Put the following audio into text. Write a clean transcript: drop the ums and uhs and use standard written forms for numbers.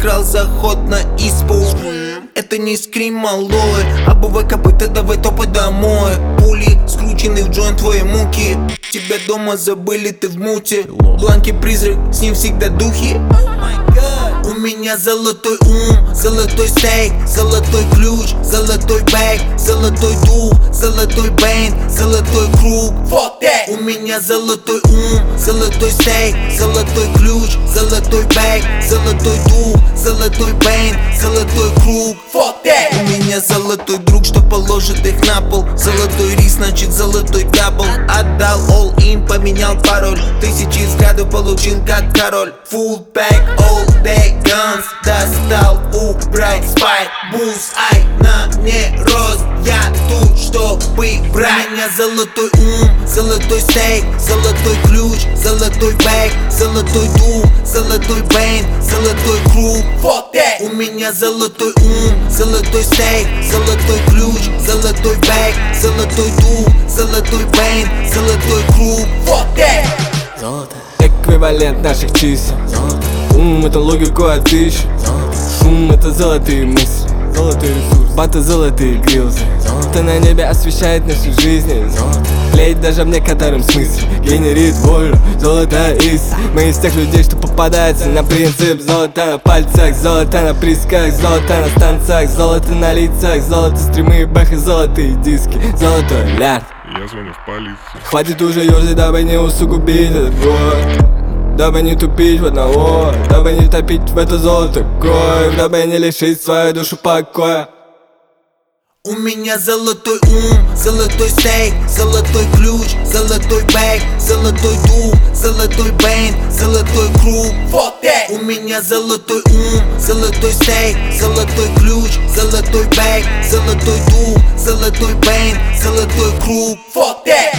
проиграл заход на испу. Это не скрим, малой. Обувай копыта, давай топай домой. Пули скручены в джойнт твои муки. Тебя дома забыли, ты в муте. Бланки призрак, с ним всегда духи. У меня золотой ум, золотой стейк, золотой ключ, золотой бэк, золотой дух, золотой бейн, золотой круг. У меня золотой ум, золотой стейк, золотой ключ, золотой бэк, золотой дух, золотой бейн, золотой круг. У меня золотой друг, что положит их на пол. Золотой рис, значит золотой дабл. Отдал all in, поменял пароль. Тысячи взглядов получил как король. Full pack, all day guns. Достал убрать спайк, bullseye на мне рост. Я тут, чтобы брать. У меня золотой ум, золотой стейк, золотой ключ, золотой бэк, золотой дух, золотой бейн, золотой круг. У меня золотой ум, золотой стейк, золотой ключ, золотой бэк, золотой дух, золотой бейн, золотой круг. Золото эквивалент наших чисел. Ум — это логику отыщет. Шум — это золотые мысли. Золотой ресурс, баты золотые грилзы. Золото на небе освещает нашу жизнь. Клеить даже в некотором смысле генерит волю. Золото из мы из тех людей, что попадается на принцип. Золото на пальцах, золото на присках, золото на станциях, золото на лицах, золото стримы, бэхи, золотые диски, золото лярд. Я звоню в полицию. Хватит уже ёрзать, дабы не усугубить этот город, дабы не тупить в одного, дабы не топить в это золото кровь, дабы не лишить свою душу покоя. У меня золотой ум, золотой стейк, золотой ключ, золотой бэк, золотой дух, золотой бейн, золотой круг. У меня золотой ум, золотой стейк, золотой ключ, золотой бэк, золотой дух, золотой бейн, золотой круг.